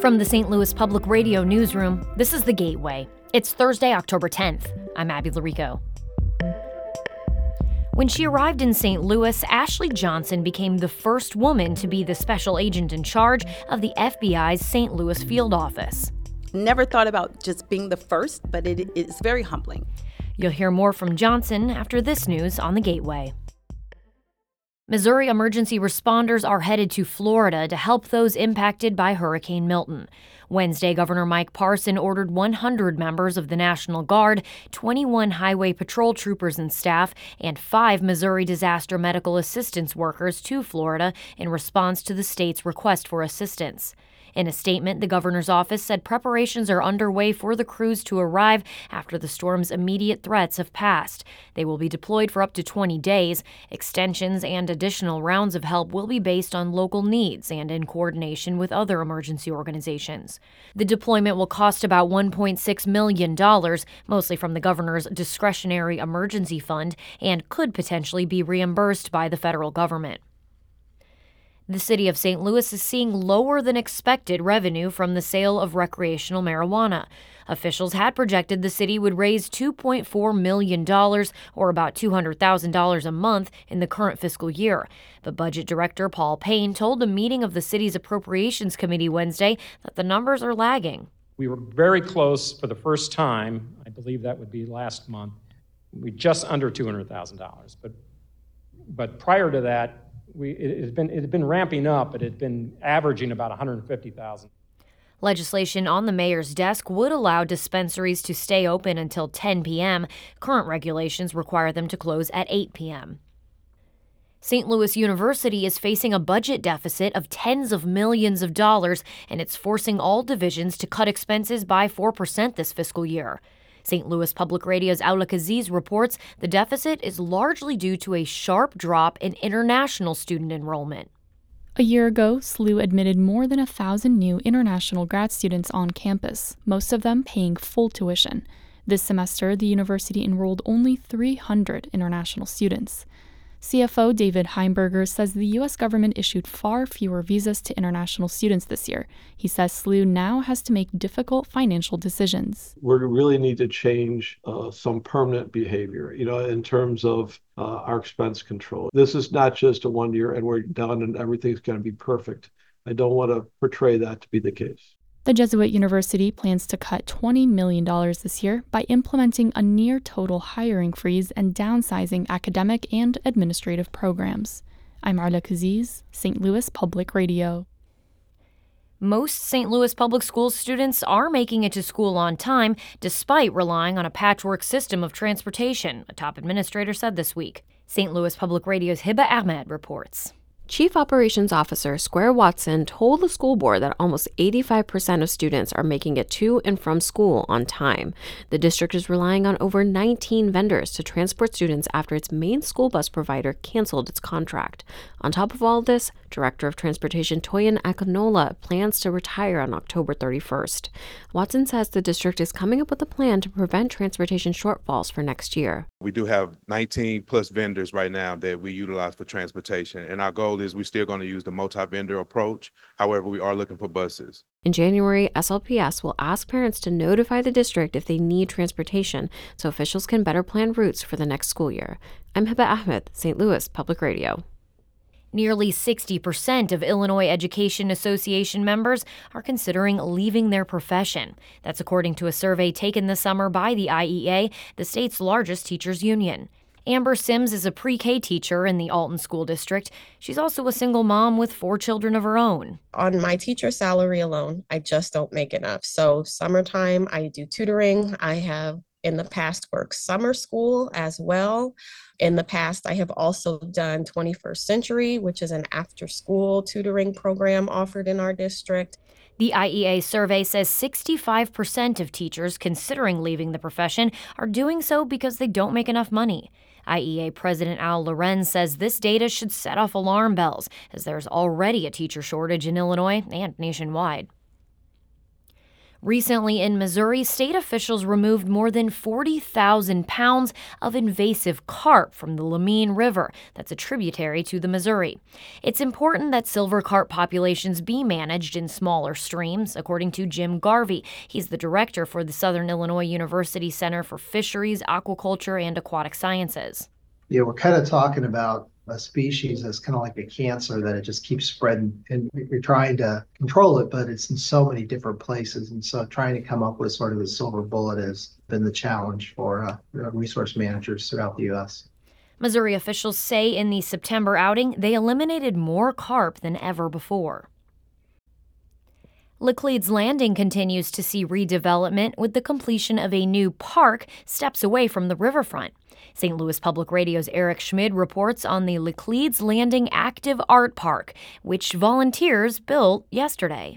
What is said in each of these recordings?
From the St. Louis Public Radio newsroom, this is The Gateway. It's Thursday, October 10th. I'm Abby Larico. When she arrived in St. Louis, Ashley Johnson became the first woman to be the special agent in charge of the FBI's St. Louis field office. Never thought about just being the first, but it is very humbling. You'll hear more from Johnson after this news on The Gateway. Missouri emergency responders are headed to Florida to help those impacted by Hurricane Milton. Wednesday, Governor Mike Parson ordered 100 members of the National Guard, 21 Highway Patrol troopers and staff, and 5 Missouri disaster medical assistance workers to Florida in response to the state's request for assistance. In a statement, the governor's office said preparations are underway for the crews to arrive after the storm's immediate threats have passed. They will be deployed for up to 20 days. Extensions and additional rounds of help will be based on local needs and in coordination with other emergency organizations. The deployment will cost about $1.6 million, mostly from the governor's discretionary emergency fund, and could potentially be reimbursed by the federal government. The city of St. Louis is seeing lower than expected revenue from the sale of recreational marijuana. Officials had projected the city would raise $2.4 million, or about $200,000 a month, in the current fiscal year. But Budget Director Paul Payne told a meeting of the city's Appropriations Committee Wednesday that the numbers are lagging. We were very close for the first time. I believe that would be last month. We just under $200,000. But prior to that, it had been ramping up. It had been averaging about $150,000. Legislation on the mayor's desk would allow dispensaries to stay open until 10 p.m. Current regulations require them to close at 8 p.m. St. Louis University is facing a budget deficit of tens of millions of dollars, and it's forcing all divisions to cut expenses by 4% this fiscal year. St. Louis Public Radio's Aulak Aziz reports the deficit is largely due to a sharp drop in international student enrollment. A year ago, SLU admitted more than 1,000 new international grad students on campus, most of them paying full tuition. This semester, the university enrolled only 300 international students. CFO David Heimberger says the U.S. government issued far fewer visas to international students this year. He says SLU now has to make difficult financial decisions. We really need to change some permanent behavior, in terms of our expense control. This is not just a 1 year and we're done and everything's going to be perfect. I don't want to portray that to be the case. The Jesuit University plans to cut $20 million this year by implementing a near-total hiring freeze and downsizing academic and administrative programs. I'm Aulak Aziz, St. Louis Public Radio. Most St. Louis public school students are making it to school on time, despite relying on a patchwork system of transportation, a top administrator said this week. St. Louis Public Radio's Hiba Ahmed reports. Chief Operations Officer Square Watson told the school board that almost 85% of students are making it to and from school on time. The district is relying on over 19 vendors to transport students after its main school bus provider canceled its contract. On top of all this, Director of Transportation Toyin Akinola plans to retire on October 31st. Watson says the district is coming up with a plan to prevent transportation shortfalls for next year. We do have 19 plus vendors right now that we utilize for transportation, and our goal is we're still going to use the multi-vendor approach. However, we are looking for buses. In January, SLPS will ask parents to notify the district if they need transportation so officials can better plan routes for the next school year. I'm Hiba Ahmed, St. Louis Public Radio. Nearly 60% of Illinois Education Association members are considering leaving their profession. That's according to a survey taken this summer by the IEA, the state's largest teachers union. Amber Sims is a pre-K teacher in the Alton School District. She's also a single mom with 4 children of her own. On my teacher salary alone, I just don't make enough. So summertime, I do tutoring. I have in the past worked summer school as well. In the past, I have also done 21st Century, which is an after-school tutoring program offered in our district. The IEA survey says 65% of teachers considering leaving the profession are doing so because they don't make enough money. IEA President Al Lorenz says this data should set off alarm bells, as there's already a teacher shortage in Illinois and nationwide. Recently in Missouri, state officials removed more than 40,000 pounds of invasive carp from the Lamine River, that's a tributary to the Missouri. It's important that silver carp populations be managed in smaller streams, according to Jim Garvey. He's the director for the Southern Illinois University Center for Fisheries, Aquaculture, and Aquatic Sciences. Yeah, we're kind of talking about a species that's kind of like a cancer that it just keeps spreading, and we're trying to control it, but it's in so many different places. And so trying to come up with sort of the silver bullet has been the challenge for resource managers throughout the U.S. Missouri officials say in the September outing, they eliminated more carp than ever before. Laclede's Landing continues to see redevelopment with the completion of a new park steps away from the riverfront. St. Louis Public Radio's Eric Schmid reports on the Laclede's Landing Active Art Park, which volunteers built yesterday.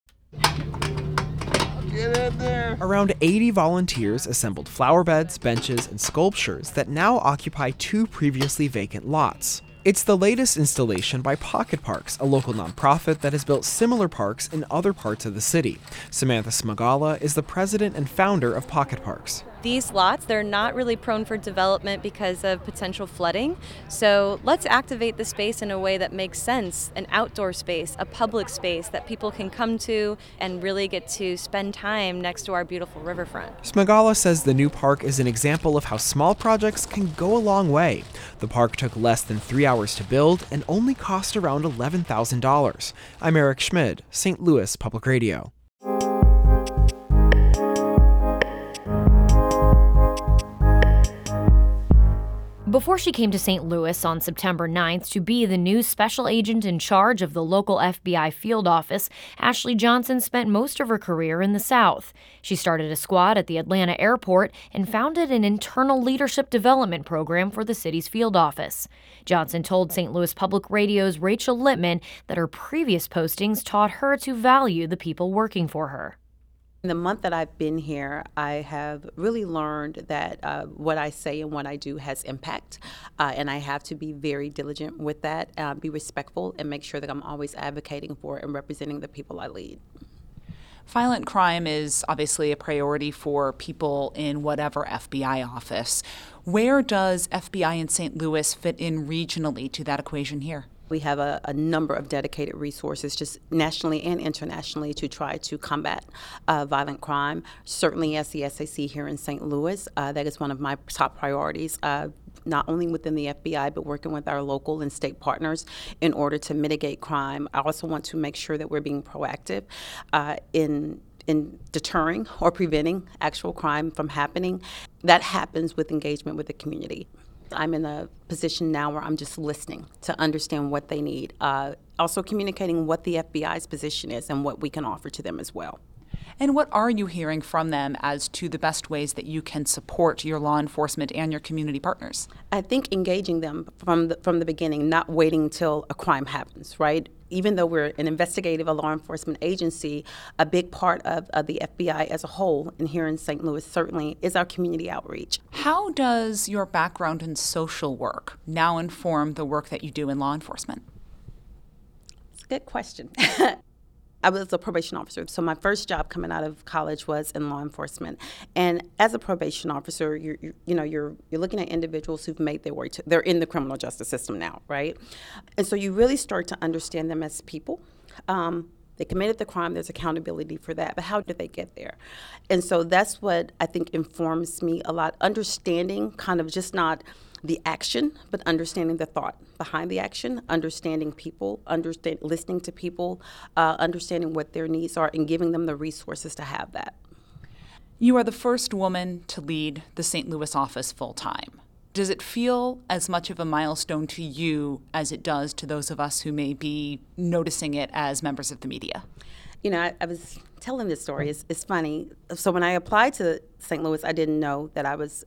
Around 80 volunteers assembled flower beds, benches, and sculptures that now occupy 2 previously vacant lots. It's the latest installation by Pocket Parks, a local nonprofit that has built similar parks in other parts of the city. Samantha Smagala is the president and founder of Pocket Parks. These lots, they're not really prone for development because of potential flooding. So let's activate the space in a way that makes sense, an outdoor space, a public space that people can come to and really get to spend time next to our beautiful riverfront. Smagala says the new park is an example of how small projects can go a long way. The park took less than 3 hours to build and only cost around $11,000. I'm Eric Schmid, St. Louis Public Radio. Before she came to St. Louis on September 9th to be the new special agent in charge of the local FBI field office, Ashley Johnson spent most of her career in the South. She started a squad at the Atlanta airport and founded an internal leadership development program for the city's field office. Johnson told St. Louis Public Radio's Rachel Littman that her previous postings taught her to value the people working for her. In the month that I've been here, I have really learned that what I say and what I do has impact, and I have to be very diligent with that, be respectful, and make sure that I'm always advocating for and representing the people I lead. Violent crime is obviously a priority for people in whatever FBI office. Where does FBI in St. Louis fit in regionally to that equation here? We have a number of dedicated resources just nationally and internationally to try to combat violent crime. Certainly as the SAC here in St. Louis, that is one of my top priorities, not only within the FBI, but working with our local and state partners in order to mitigate crime. I also want to make sure that we're being proactive in deterring or preventing actual crime from happening. That happens with engagement with the community. I'm in a position now where I'm just listening to understand what they need. Also communicating what the FBI's position is and what we can offer to them as well. And what are you hearing from them as to the best ways that you can support your law enforcement and your community partners? I think engaging them from the beginning, not waiting until a crime happens, right? Even though we're an investigative, a law enforcement agency, a big part of the FBI as a whole, and here in St. Louis certainly, is our community outreach. How does your background in social work now inform the work that you do in law enforcement? It's a good question. I was a probation officer, so my first job coming out of college was in law enforcement. And as a probation officer, you're looking at individuals who've made their way they're in the criminal justice system now, right? And so you really start to understand them as people. They committed the crime, there's accountability for that, but how did they get there? And so that's what I think informs me a lot, understanding kind of just not the action, but understanding the thought behind the action, understanding people, listening to people, understanding what their needs are, and giving them the resources to have that. You are the first woman to lead the St. Louis office full-time. Does it feel as much of a milestone to you as it does to those of us who may be noticing it as members of the media? You know, I was telling this story. It's funny. So when I applied to St. Louis, I didn't know that I was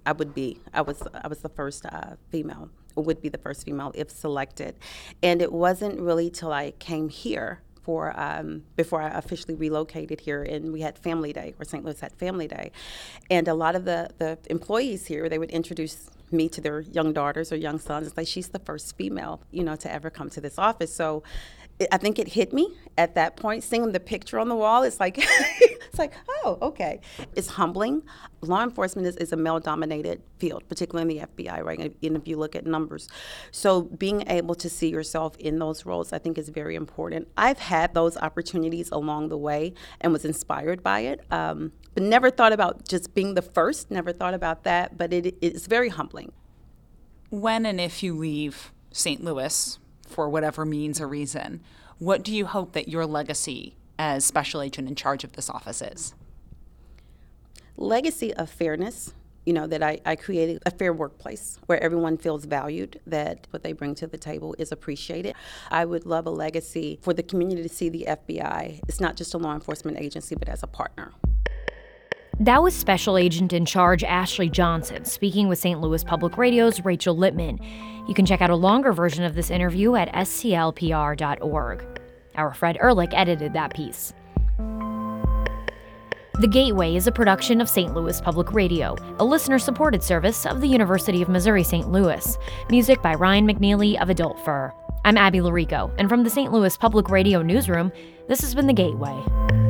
the first female, or would be the first female if selected. And it wasn't really till I came here before I officially relocated here, and we had Family Day, or St. Louis had Family Day. And a lot of the employees here, they would introduce me to their young daughters or young sons and say, she's the first female, to ever come to this office. So I think it hit me at that point. Seeing the picture on the wall, it's like, it's like, oh, okay. It's humbling. Law enforcement is a male-dominated field, particularly in the FBI, right? And if you look at numbers. So being able to see yourself in those roles, I think is very important. I've had those opportunities along the way and was inspired by it, but never thought about just being the first, never thought about that, but it's very humbling. When and if you leave St. Louis, for whatever means or reason, what do you hope that your legacy as special agent in charge of this office is? Legacy of fairness, that I created a fair workplace where everyone feels valued, that what they bring to the table is appreciated. I would love a legacy for the community to see the FBI. It's not just a law enforcement agency, but as a partner. That was Special Agent in Charge Ashley Johnson speaking with St. Louis Public Radio's Rachel Lippman. You can check out a longer version of this interview at sclpr.org. Our Fred Ehrlich edited that piece. The Gateway is a production of St. Louis Public Radio, a listener-supported service of the University of Missouri-St. Louis. Music by Ryan McNeely of Adult Fur. I'm Abby Larico, and from the St. Louis Public Radio newsroom, this has been The Gateway.